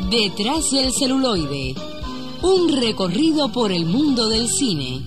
Detrás del celuloide. Un recorrido por el mundo del cine.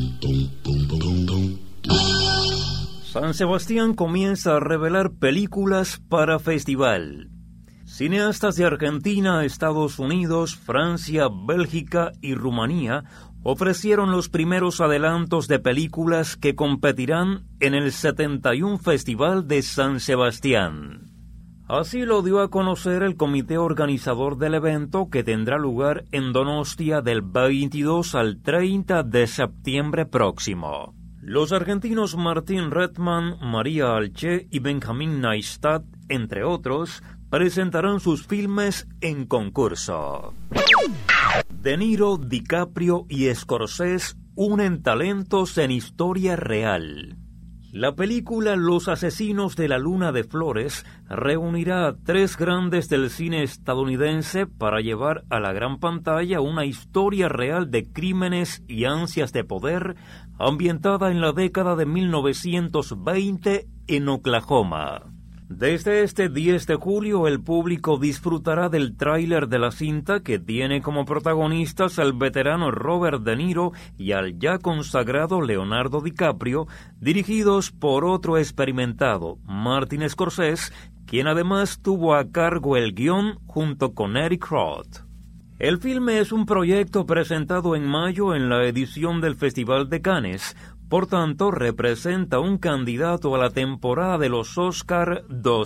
San Sebastián comienza a revelar películas para festival. Cineastas de Argentina, Estados Unidos, Francia, Bélgica y Rumanía ofrecieron los primeros adelantos de películas que competirán en el 71 Festival de San Sebastián. Así lo dio a conocer el comité organizador del evento, que tendrá lugar en Donostia del 22 al 30 de septiembre próximo. Los argentinos Martín Redman, María Alché y Benjamín Neistat, entre otros, presentarán sus filmes en concurso. De Niro, DiCaprio y Scorsese unen talentos en historia real. La película Los asesinos de la luna de flores reunirá a tres grandes del cine estadounidense para llevar a la gran pantalla una historia real de crímenes y ansias de poder ambientada en la década de 1920 en Oklahoma. Desde este 10 de julio el público disfrutará del tráiler de la cinta, que tiene como protagonistas al veterano Robert De Niro y al ya consagrado Leonardo DiCaprio, dirigidos por otro experimentado, Martin Scorsese, quien además tuvo a cargo el guión junto con Eric Roth. El filme es un proyecto presentado en mayo en la edición del Festival de Cannes. Por tanto, representa un candidato a la temporada de los Oscar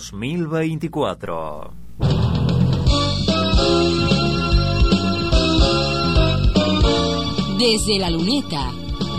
2024. Desde la luneta.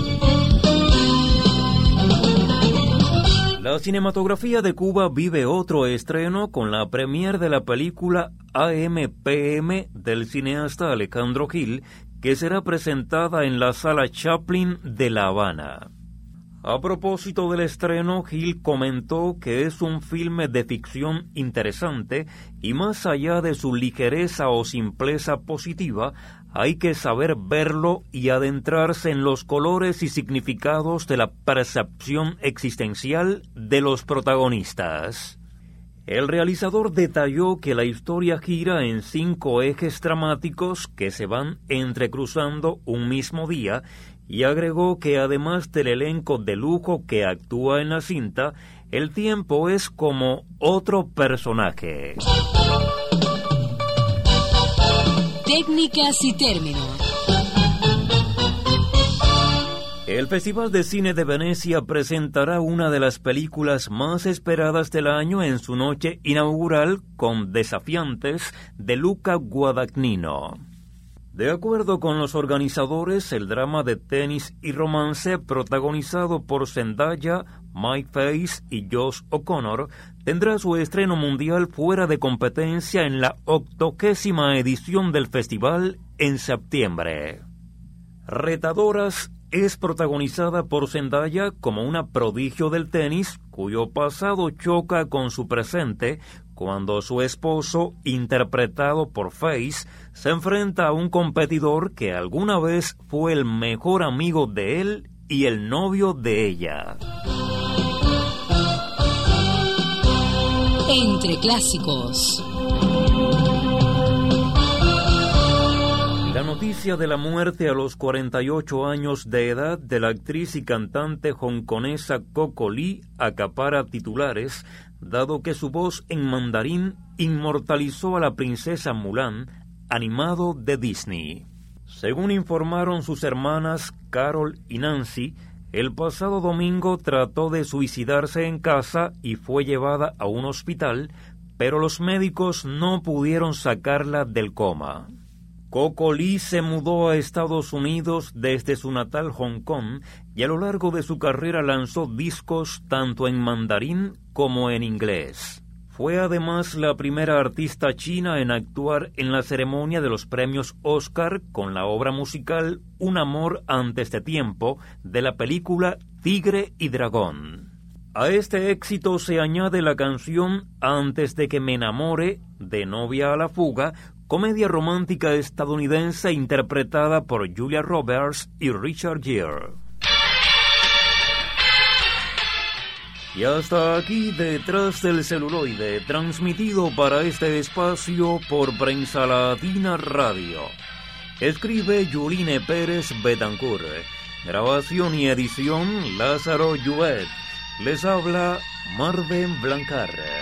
La cinematografía de Cuba vive otro estreno con la premiere de la película AMPM del cineasta Alejandro Gil, que será presentada en la Sala Chaplin de La Habana. A propósito del estreno, Gil comentó que es un filme de ficción interesante y, más allá de su ligereza o simpleza positiva, hay que saber verlo y adentrarse en los colores y significados de la percepción existencial de los protagonistas. El realizador detalló que la historia gira en 5 ejes dramáticos que se van entrecruzando un mismo día, y agregó que además del elenco de lujo que actúa en la cinta, el tiempo es como otro personaje. Técnicas y términos. El Festival de Cine de Venecia presentará una de las películas más esperadas del año en su noche inaugural con Desafiantes, de Luca Guadagnino. De acuerdo con los organizadores, el drama de tenis y romance protagonizado por Zendaya, Mike Face y Josh O'Connor tendrá su estreno mundial fuera de competencia en la 80ª edición del festival en septiembre. Retadoras es protagonizada por Zendaya como una prodigio del tenis cuyo pasado choca con su presente cuando su esposo, interpretado por Face, se enfrenta a un competidor que alguna vez fue el mejor amigo de él y el novio de ella. Entre clásicos. La noticia de la muerte a los 48 años de edad de la actriz y cantante hongkonesa Coco Lee acapara titulares, dado que su voz en mandarín inmortalizó a la princesa Mulan, animado de Disney. Según informaron sus hermanas Carol y Nancy, el pasado domingo trató de suicidarse en casa y fue llevada a un hospital, pero los médicos no pudieron sacarla del coma. Coco Lee se mudó a Estados Unidos desde su natal Hong Kong y a lo largo de su carrera lanzó discos tanto en mandarín como en inglés. Fue además la primera artista china en actuar en la ceremonia de los premios Oscar con la obra musical Un amor antes de tiempo de la película Tigre y Dragón. A este éxito se añade la canción Antes de que me enamore, de Novia a la fuga, comedia romántica estadounidense interpretada por Julia Roberts y Richard Gere. Y hasta aquí Detrás del Celuloide, transmitido para este espacio por Prensa Latina Radio. Escribe Yuline Pérez Betancourt. Grabación y edición Lázaro Lluet. Les habla Marven Blancar.